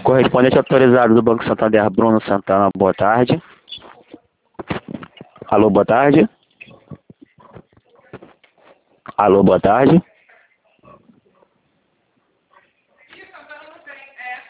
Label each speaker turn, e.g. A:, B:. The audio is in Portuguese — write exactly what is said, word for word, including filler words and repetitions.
A: Correspondente autorizado do Banco Santander, Bruno Santana, boa tarde. Alô, boa tarde. Alô, boa tarde.